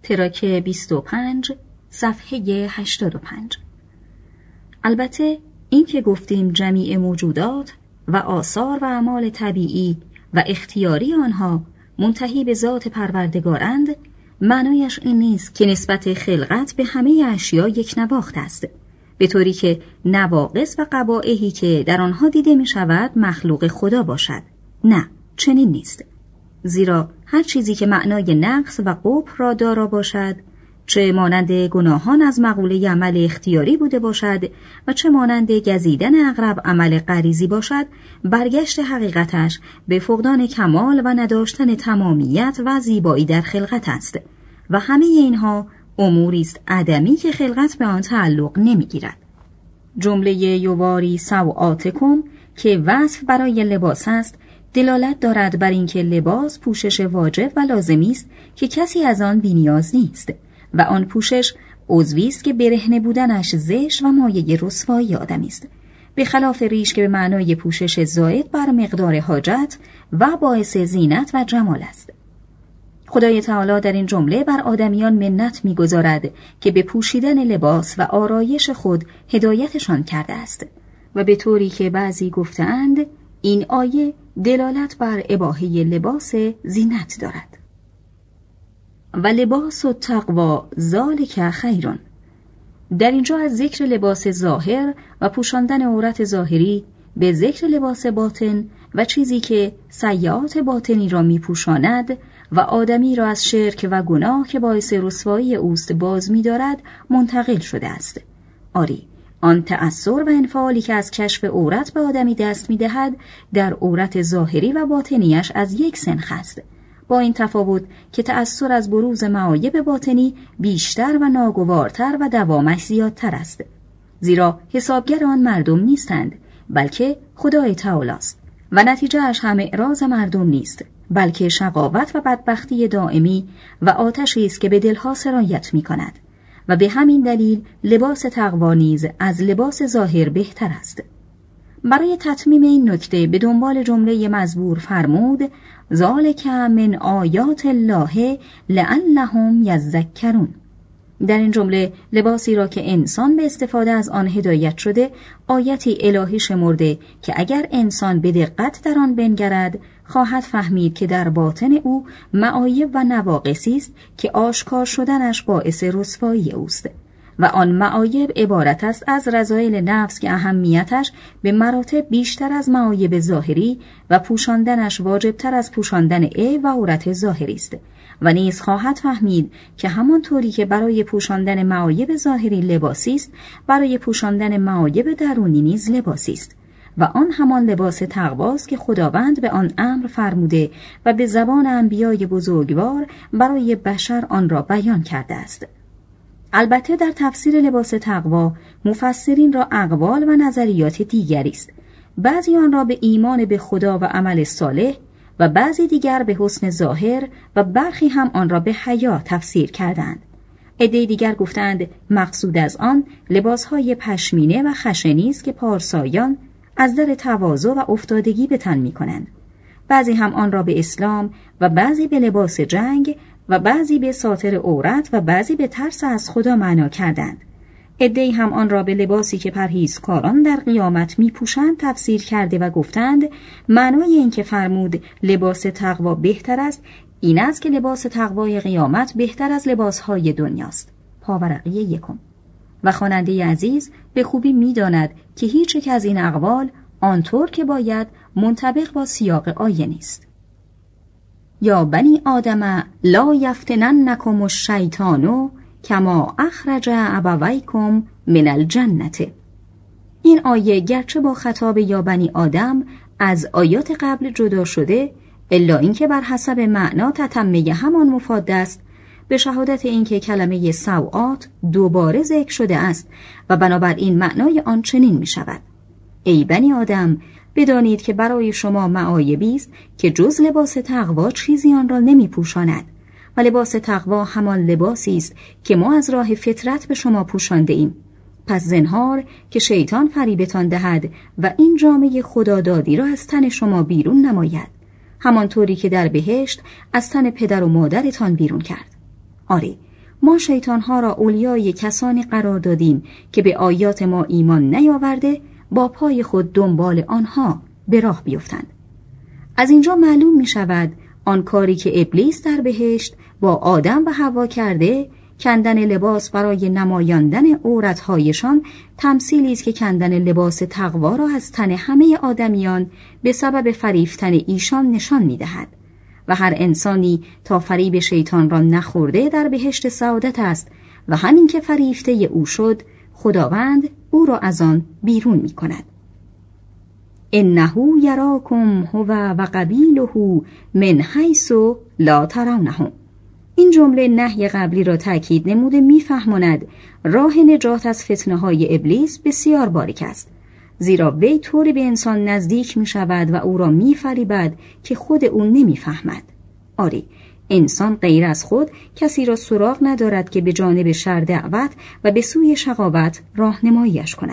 تراک 25 صفحه 85. البته این که گفتیم جمیع موجودات و آثار و اعمال طبیعی و اختیاری آنها منتهی به ذات پروردگارند، معنایش این نیست که نسبت خلقت به همه اشیا یک نواخت است، به طوری که نواقص و قبائحی که در آنها دیده می شود مخلوق خدا باشد. نه، چنین نیست. زیرا هر چیزی که معنای نقص و قبح را دارا باشد، چه مانند گناهان از مقوله عمل اختیاری بوده باشد و چه مانند گزیدن عقرب عمل غریزی باشد، برگشت حقیقتش به فقدان کمال و نداشتن تمامیت و زیبایی در خلقت است و همه اینها اموری است عدمی که خلقت به آن تعلق نمیگیرد. جمله یواری سوآتکم که وصف برای لباس است، دلالت دارد بر اینکه لباس پوشش واجب و لازمی است که کسی از آن بی‌نیاز نیست و آن پوشش عضوی است که برهنه بودنش زشت و مایه رسوایی آدمی است، به خلاف ریش که به معنای پوشش زائد بر مقدار حاجت و باعث زینت و جمال است. خدای تعالی در این جمله بر آدمیان منت می‌گذارد که به پوشیدن لباس و آرایش خود هدایتشان کرده است و به طوری که بعضی گفتند این آیه دلالت بر اباحه لباس زینت دارد. و لباس و تقوا ذالک خیرون. در اینجا از ذکر لباس ظاهر و پوشاندن عورت ظاهری به ذکر لباس باطن و چیزی که سیئات باطنی را میپوشاند و آدمی را از شرک و گناه که باعث رسوایی اوست باز می‌دارد منتقل شده است. آری، آن تأثر و انفعالی که از کشف عورت به آدمی دست می‌دهد در عورت ظاهری و باطنیش از یک سنخ است، با این تفاوت که تأثر از بروز معایب باطنی بیشتر و ناگوارتر و دوامش زیادتر است، زیرا حسابگر آن مردم نیستند بلکه خدای تعالی است و نتیجه اش هم اعراض مردم نیست بلکه شقاوت و بدبختی دائمی و آتشی است که به دلها سرایت می‌کند و به همین دلیل لباس تقوا نیز از لباس ظاهر بهتر است. برای تتمیم این نکته به دنبال جمله مزبور فرمود ذالک من آیات الله لعلهم یذکرون. در این جمله لباسی را که انسان به استفاده از آن هدایت شده آیتی الهی شمرده که اگر انسان به دقت در آن بنگرد خواهد فهمید که در باطن او معایب و نواقصی است که آشکار شدنش باعث رسوایی اوست و آن معایب عبارت است از رذایل نفس که اهمیتش به مراتب بیشتر از معایب ظاهری و پوشاندنش واجبتر از پوشاندن عیب و عورت ظاهری است و نیز خواهد فهمید که همانطوری که برای پوشاندن معایب ظاهری لباسی است، برای پوشاندن معایب درونی نیز لباسی است و آن همان لباس تقواست که خداوند به آن امر فرموده و به زبان انبیای بزرگوار برای بشر آن را بیان کرده است. البته در تفسیر لباس تقوا مفسرین را اقوال و نظریات دیگری است. بعضی آن را به ایمان به خدا و عمل صالح و بعضی دیگر به حسن ظاهر و برخی هم آن را به حیا تفسیر کردند. عده دیگر گفتند مقصود از آن لباسهای پشمینه و خشنی است که پارسایان از در تواضع و افتادگی به تن می‌کنند. بعضی هم آن را به اسلام و بعضی به لباس جنگ و بعضی به ساتر عورت و بعضی به ترس از خدا معنا کردند. عده‌ای هم آن را به لباسی که پرهیزکاران در قیامت می‌پوشند تفسیر کرده و گفتند معنای این که فرمود لباس تقوا بهتر است این است که لباس تقوای قیامت بهتر از لباس‌های دنیاست. پاورقی 1. و خواننده عزیز به خوبی می‌داند که هیچ یک از این اقوال آنطور که باید منطبق با سیاق آیه نیست. یا بنی آدم لا یفتننکم الشیطان کما اخرج ابویکم من الجنة. این آیه گرچه با خطاب یا بنی آدم از آیات قبل جدا شده، الا اینکه بر حسب معنا تتمه همان مفاد است، به شهادت اینکه کلمه سوآت دوباره ذکر شده است و بنابراین معنای آن چنین می شود: ای بنی آدم، بدانید که برای شما معایبی است که جز لباس تقوا چیزی آن را نمی پوشاند و لباس تقوا همان لباسی است که ما از راه فطرت به شما پوشانده ایم. پس زنهار که شیطان فریبتان دهد و این جامه خدادادی را از تن شما بیرون نماید، همانطوری که در بهشت از تن پدر و مادرتان بیرون کرد. آری، ما شیطانها را اولیای کسانی قرار دادیم که به آیات ما ایمان نیاورده با پای خود دنبال آنها به راه بیفتند. از اینجا معلوم می شود آن کاری که ابلیس در بهشت با آدم و حوا کرده، کندن لباس برای نمایاندن عورتهایشان، تمثیلی است که کندن لباس تقوا را از تن همه آدمیان به سبب فریفتن ایشان نشان می دهد و هر انسانی تا فریب شیطان را نخورده در بهشت سعادت است و همین که فریفته او شد خداوند او را از آن بیرون می کند. انه یراکم هو و قبیله من حیث لا ترونهم. این جمله نهی قبلی را تأکید نموده می‌فهماند راه نجات از فتنه‌های ابلیس بسیار باریک است، زیرا وی طوری به انسان نزدیک می‌شود و او را می‌فریبد که خود او نمی‌فهمد. آری، انسان غیر از خود کسی را سراغ ندارد که به جانب شر دعوت و به سوی شقاوت راهنمایی‌اش کند.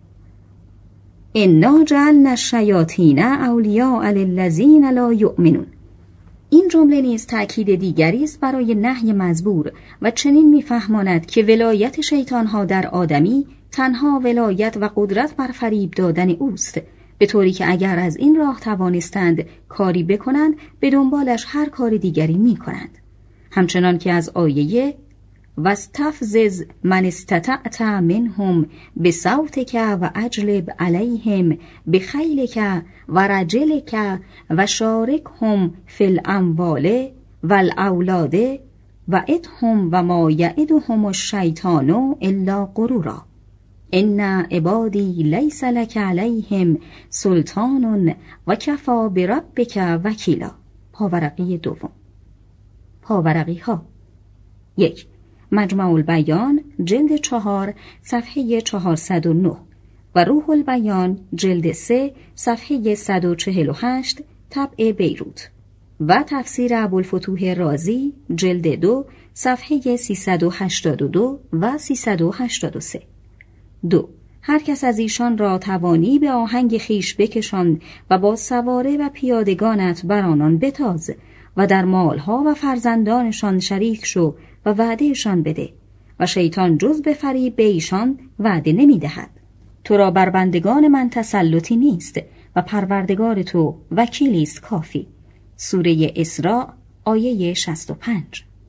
انا جعلنا الشیاطین اولیاء للذین لا یؤمنون. این جمله نیز تأکید دیگری است برای نهی مزبور و چنین می‌فهماند که ولایت شیطان‌ها در آدمی تنها ولایت و قدرت بر فریب دادن اوست، به طوری که اگر از این راه توانستند کاری بکنند به دنبالش هر کار دیگری می‌کنند. همچنان که از آیه واستفزز من استطعت منهم بصوتک و اجلب علیهم بخیلک و رجلک و شارکهم فی الاموال والاولاد و ادهم و ما یعدهم الشیطان الا غرورا ان عبادی لیس لک علیهم سلطان و کفی بربک وکیلا. پاورقی دوم. پاورقی ها: 1. مجمع البیان جلد 4 صفحه 409 و روح البیان جلد 3 صفحه 148 طبع بیروت و تفسیر ابوالفتوح رازی جلد 2 صفحه 382 و 383. 2. هر کس از ایشان را توانی به آهنگ خیش بکشان و با سواره و پیادگانت بر آنان بتاز و در مالها و فرزندانشان شریک شو و وعدهشان بده و شیطان جز به فریب به ایشان وعده نمی دهد. تو را بر بندگان من تسلطی نیست و پروردگار تو وکیلی است کافی. سوره اسراء آیه 65.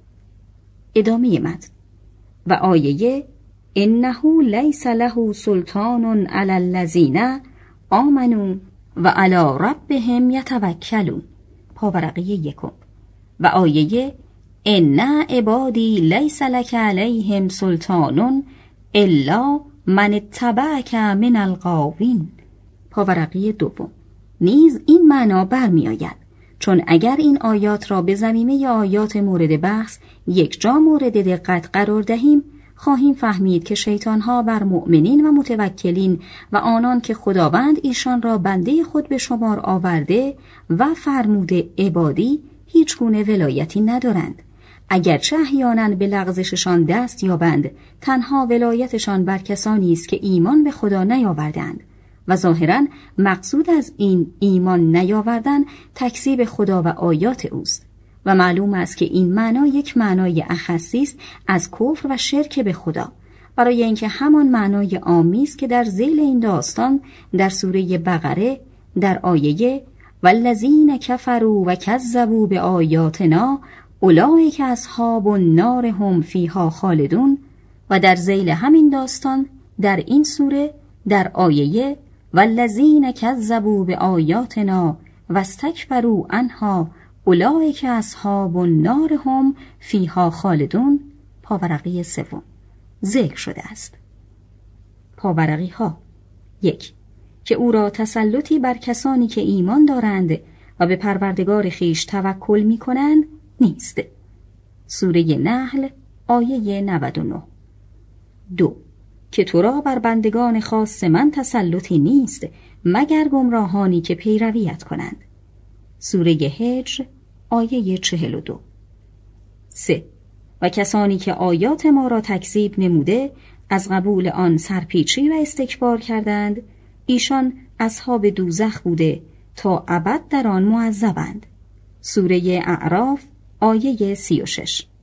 ادامه متن و آیه انه لیس له سلطان علی الذین آمنوا و علی ربهم یتوکلون. پاورقی 1 و آیه ان عبادی لیس لک علیهم سلطان الا من اتبعک من الغاوین. پاورقی 2 نیز این معنا برمی آید، چون اگر این آیات را به زمینه آیات مورد بحث یک جا مورد دقت قرار دهیم خواهیم فهمید که شیطانها بر مؤمنین و متوکلین و آنان که خداوند ایشان را بنده خود به شمار آورده و فرموده عبادی هیچ گونه ولایتی ندارند. اگرچه احیانا به لغزششان دست یابند، تنها ولایتشان بر کسانی است که ایمان به خدا نیاوردند و ظاهراً مقصود از این ایمان نیاوردن تکذیب خدا و آیات اوست و معلوم است که این معنا یک معنای اخصی است از کفر و شرک به خدا، برای اینکه همان معنای عامی است که در ذیل این داستان در سوره بقره در آیه والذین کفروا و کذبوا بآیاتنا اولئک اصحاب النار هم فیها خالدون و در ذیل همین داستان در این سوره در آیه والذین کذبوا بآیاتنا واستکبروا عنها اولئک اصحاب النار هم فیها خالدون. پاورقی 3 ذکر شده است. پاورقی ها: 1. که او را تسلطی بر کسانی که ایمان دارند و به پروردگار خیش توکل می کنند نیست. سوره نحل آیه 99. 2. که تو را بر بندگان خاص من تسلطی نیست مگر گمراهانی که پیرویت کنند. سوره هجر آیه 42. 3. و کسانی که آیات ما را تکذیب نموده از قبول آن سرپیچی و استکبار کردند ایشان اصحاب دوزخ بوده تا ابد در آن معذبند. سوره اعراف آیه 36.